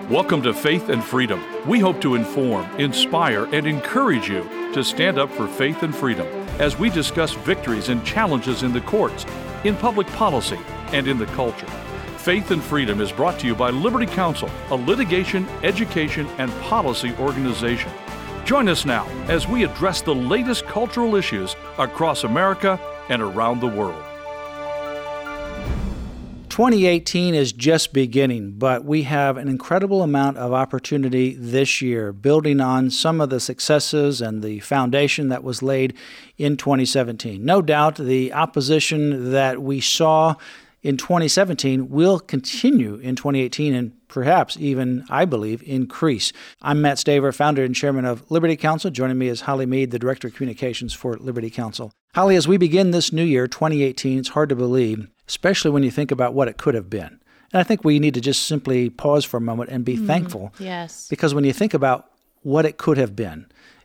Welcome to Faith and Freedom. We hope to inform, inspire, and encourage you to stand up for faith and freedom as we discuss victories and challenges in the courts, in public policy, and in the culture. Faith and Freedom is brought to you by Liberty Counsel, a litigation, education, and policy organization. Join us now as we address the latest cultural issues across America and around the world. 2018 is just beginning, but we have an incredible amount of opportunity this year, building on some of the successes and the foundation that was laid in 2017. No doubt the opposition that we saw in 2017 will continue in 2018 and perhaps even, I believe, increase. I'm Matt Staver, founder and chairman of Liberty Counsel. Joining me is Holly Mead, the director of communications for Liberty Counsel. Holly, as we begin this new year, 2018, it's hard to believe, especially when you think about what it could have been. And I think we need to just simply pause for a moment and be thankful. Yes. Because when you think about what it could have been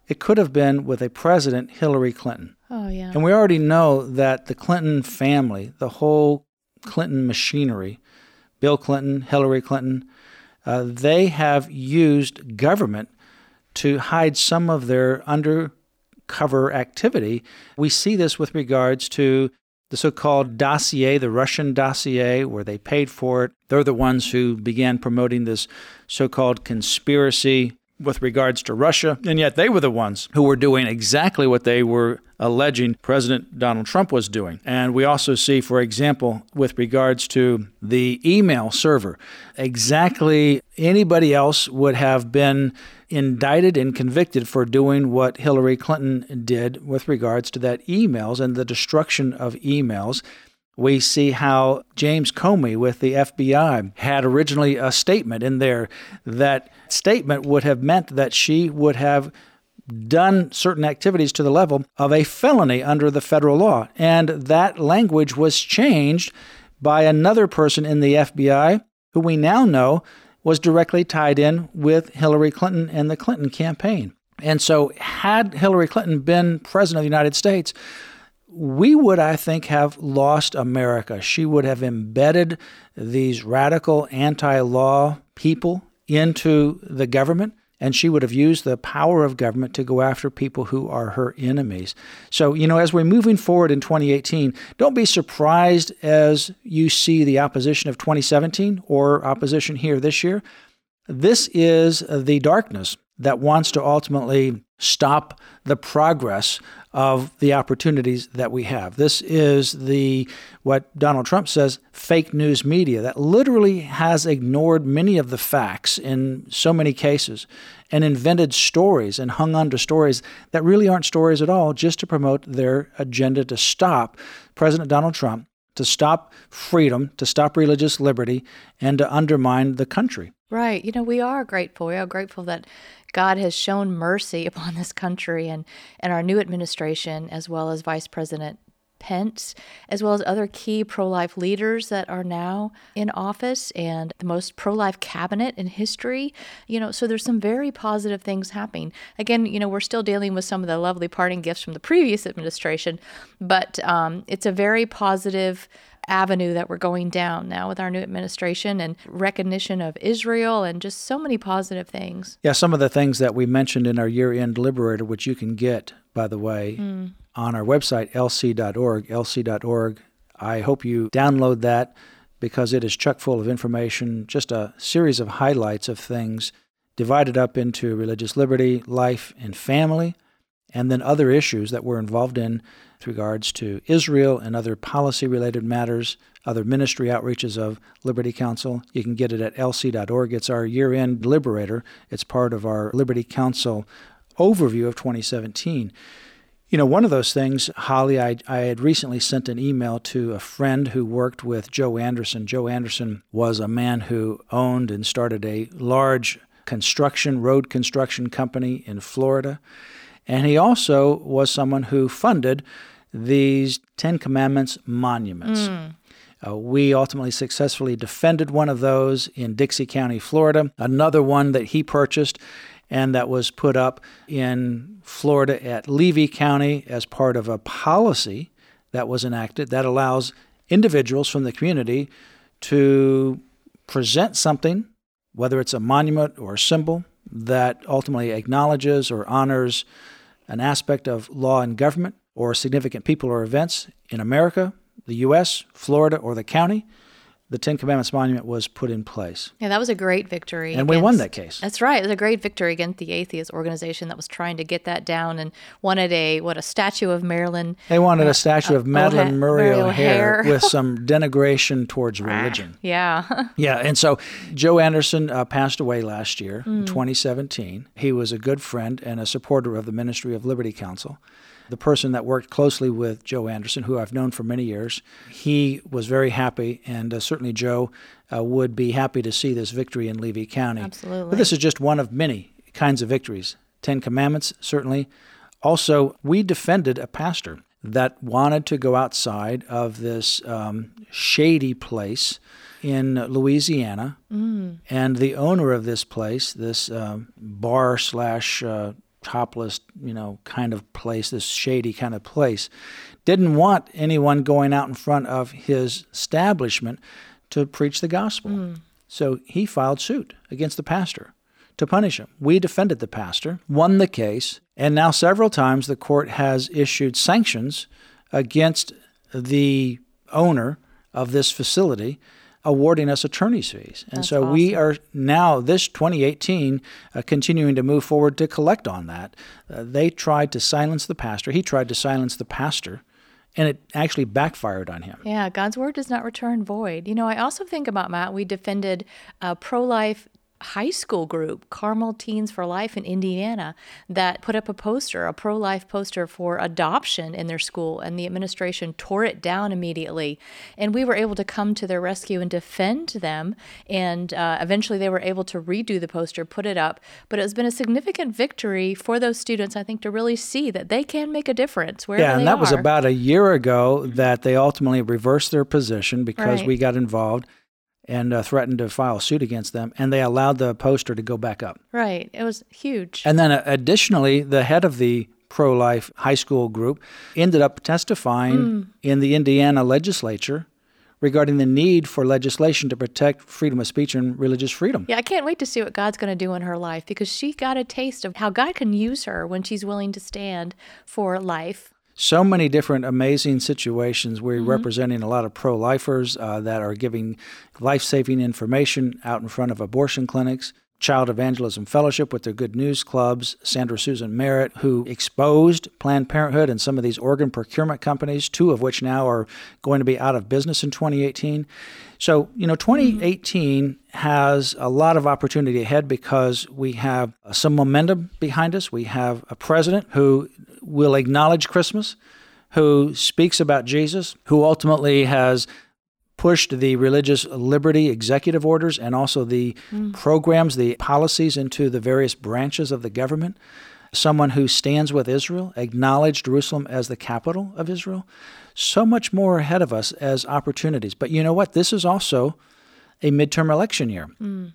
with a president, Hillary Clinton. Oh, yeah. And we already know that the Clinton family, the whole Clinton machinery, Bill Clinton, Hillary Clinton, they have used government to hide some of their undercover activity. We see this with regards to the so-called dossier, the Russian dossier, where they paid for it. They're the ones who began promoting this so-called conspiracy with regards to Russia, and yet they were the ones who were doing exactly what they were alleging President Donald Trump was doing. And we also see, for example, with regards to the email server, exactly anybody else would have been indicted and convicted for doing what Hillary Clinton did with regards to that emails and the destruction of emails. We see how James Comey with the FBI had originally a statement in there. That statement would have meant that she would have done certain activities to the level of a felony under the federal law. And that language was changed by another person in the FBI who we now know was directly tied in with Hillary Clinton and the Clinton campaign. And so had Hillary Clinton been president of the United States, we would, I think, have lost America. She would have embedded these radical anti-law people into the government, and she would have used the power of government to go after people who are her enemies. So, as we're moving forward in 2018, don't be surprised as you see the opposition of 2017 or opposition here this year. This is the darkness that wants to ultimately stop the progress of the opportunities that we have. This is what Donald Trump says, fake news media that literally has ignored many of the facts in so many cases and invented stories and hung on to stories that really aren't stories at all, just to promote their agenda to stop President Donald Trump, to stop freedom, to stop religious liberty, and to undermine the country. Right. We are grateful. We are grateful that God has shown mercy upon this country and our new administration, as well as Vice President Pence, as well as other key pro-life leaders that are now in office, and the most pro-life cabinet in history. So there's some very positive things happening. Again, we're still dealing with some of the lovely parting gifts from the previous administration, but it's a very positive avenue that we're going down now with our new administration and recognition of Israel and just so many positive things. Yeah, some of the things that we mentioned in our year-end Liberator, which you can get, by the way, on our website, lc.org. I hope you download that because it is chock full of information, just a series of highlights of things divided up into religious liberty, life, and family, and then other issues that we're involved in with regards to Israel and other policy-related matters, other ministry outreaches of Liberty Counsel. You can get it at lc.org. It's our year-end Liberator. It's part of our Liberty Counsel overview of 2017. One of those things, Holly, I had recently sent an email to a friend who worked with Joe Anderson. Joe Anderson was a man who owned and started a large road construction company in Florida. And he also was someone who funded these Ten Commandments monuments. We ultimately successfully defended one of those in Dixie County, Florida, another one that he purchased and that was put up in Florida at Levy County as part of a policy that was enacted that allows individuals from the community to present something whether it's a monument or a symbol that ultimately acknowledges or honors an aspect of law and government or significant people or events in America, the U.S., Florida, or the county, the Ten Commandments Monument was put in place. Yeah, that was a great victory. And we won that case. That's right. It was a great victory against the atheist organization that was trying to get that down and wanted a statue of Marilyn. They wanted a statue of Madeleine Murray O'Hair with some denigration towards religion. Yeah. Yeah, and so Joe Anderson passed away last year in 2017. He was a good friend and a supporter of the Ministry of Liberty Counsel. The person that worked closely with Joe Anderson, who I've known for many years, he was very happy, and certainly Joe would be happy to see this victory in Levy County. Absolutely. But this is just one of many kinds of victories. Ten Commandments, certainly. Also, we defended a pastor that wanted to go outside of this shady place in Louisiana, and the owner of this place, this bar slash topless, kind of place, this shady kind of place, didn't want anyone going out in front of his establishment to preach the gospel. So he filed suit against the pastor to punish him. We defended the pastor, won the case, and now several times the court has issued sanctions against the owner of this facility, awarding us attorney's fees. And That's so awesome. We are now, this 2018, continuing to move forward to collect on that. They tried to silence the pastor. He tried to silence the pastor, and it actually backfired on him. Yeah, God's word does not return void. I also think about, Matt, we defended a pro-life high school group, Carmel Teens for Life in Indiana, that put up a pro-life poster for adoption in their school, and the administration tore it down immediately. And we were able to come to their rescue and defend them, and eventually they were able to redo the poster, put it up. But it's been a significant victory for those students, I think, to really see that they can make a difference wherever they are. Yeah, and that was about a year ago that they ultimately reversed their position because we got involved and threatened to file suit against them, and they allowed the poster to go back up. Right. It was huge. And then additionally, the head of the pro-life high school group ended up testifying in the Indiana legislature regarding the need for legislation to protect freedom of speech and religious freedom. Yeah, I can't wait to see what God's going to do in her life, because she got a taste of how God can use her when she's willing to stand for life. So many different amazing situations. We're representing a lot of pro-lifers that are giving life-saving information out in front of abortion clinics. Child Evangelism Fellowship with their Good News Clubs, Sandra Susan Merritt, who exposed Planned Parenthood and some of these organ procurement companies, two of which now are going to be out of business in 2018. So, 2018 has a lot of opportunity ahead because we have some momentum behind us. We have a president who will acknowledge Christmas, who speaks about Jesus, who ultimately has pushed the religious liberty executive orders and also the programs, the policies into the various branches of the government. Someone who stands with Israel, acknowledged Jerusalem as the capital of Israel. So much more ahead of us as opportunities. But you know what? This is also a midterm election year.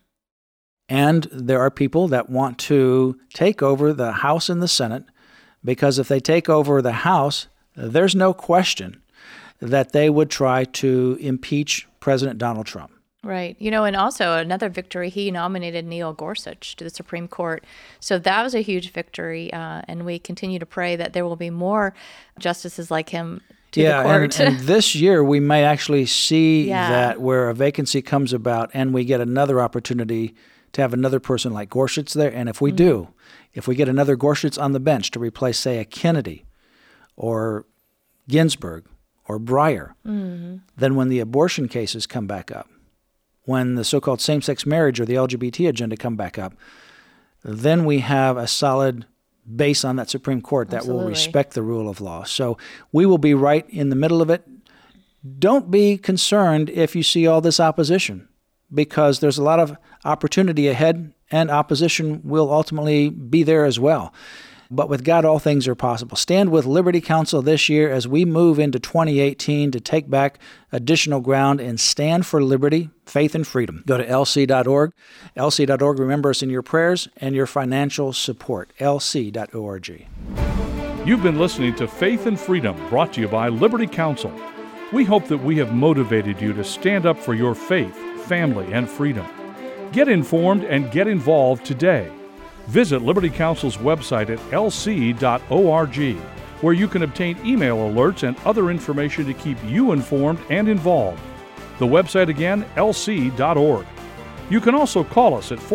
And there are people that want to take over the House and the Senate, because if they take over the House, there's no question that they would try to impeach President Donald Trump. Right. And also another victory, he nominated Neil Gorsuch to the Supreme Court. So that was a huge victory, and we continue to pray that there will be more justices like him to the court. And this year we may actually see that where a vacancy comes about and we get another opportunity to have another person like Gorsuch there. And if we do, if we get another Gorsuch on the bench to replace, say, a Kennedy or Ginsburg or Breyer, then when the abortion cases come back up, when the so-called same-sex marriage or the LGBT agenda come back up, then we have a solid base on that Supreme Court that will respect the rule of law. So we will be right in the middle of it. Don't be concerned if you see all this opposition, because there's a lot of opportunity ahead, and opposition will ultimately be there as well. But with God, all things are possible. Stand with Liberty Counsel this year as we move into 2018 to take back additional ground and stand for liberty, faith, and freedom. Go to lc.org. lc.org, remember us in your prayers and your financial support. lc.org. You've been listening to Faith and Freedom, brought to you by Liberty Counsel. We hope that we have motivated you to stand up for your faith, family, and freedom. Get informed and get involved today. Visit Liberty Counsel's website at lc.org, where you can obtain email alerts and other information to keep you informed and involved. The website again, lc.org. You can also call us at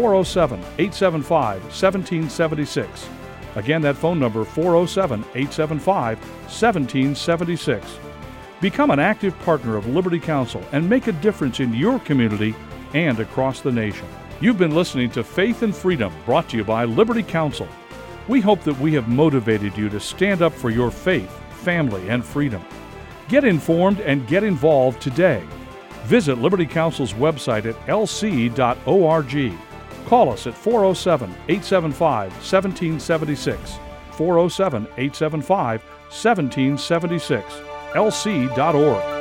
407-875-1776. Again, that phone number, 407-875-1776. Become an active partner of Liberty Counsel and make a difference in your community and across the nation. You've been listening to Faith and Freedom, brought to you by Liberty Counsel. We hope that we have motivated you to stand up for your faith, family, and freedom. Get informed and get involved today. Visit Liberty Counsel's website at lc.org. Call us at 407-875-1776, 407-875-1776, lc.org.